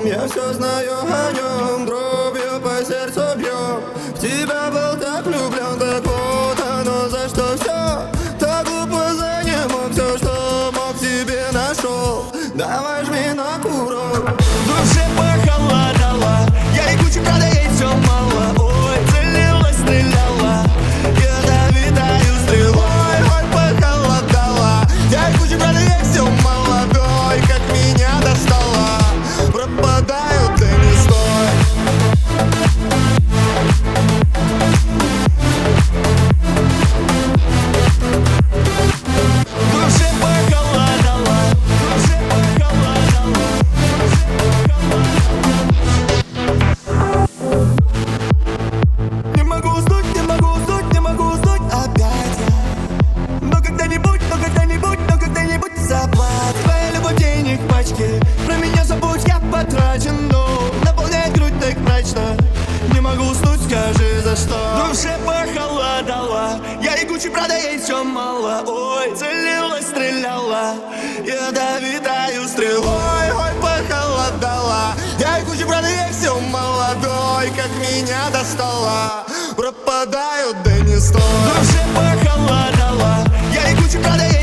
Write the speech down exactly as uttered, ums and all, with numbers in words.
Я все знаю о нем, дробью по сердцу бьем. В тебя был так влюблен, так вот оно за что все. Так глупо за не мог, все, что мог, тебе нашел. Давай жми на курок. В душе похолодало, я и кучу правда, ей все мало. Ой, целилась, стреляла, ядовитою стрелой. Ой, похолодало, я и кучу правда, ей все молодой, как меня достала. Пропадаю, ты не стой. В душе похолодало, в душе похолодало, в душе похолодало. Не могу уснуть, не могу уснуть, не могу уснуть опять я. Но когда-нибудь, но когда-нибудь, но когда-нибудь заплатит. Твоя любовь денег в пачке, про меня забудь, я потрачен, но наполняет грудь так мрачно. Не могу уснуть, скажи за что. В душе похолодало, я и кучи правда, ей все мало. Ой, целилась, стреляла, ядовитою стрелой. Ой, ой, похолодало, я и кучу правда, ей все молодой, как меня достала. Пропадаю, да не стой. В душе похолодало, я и кучи правда,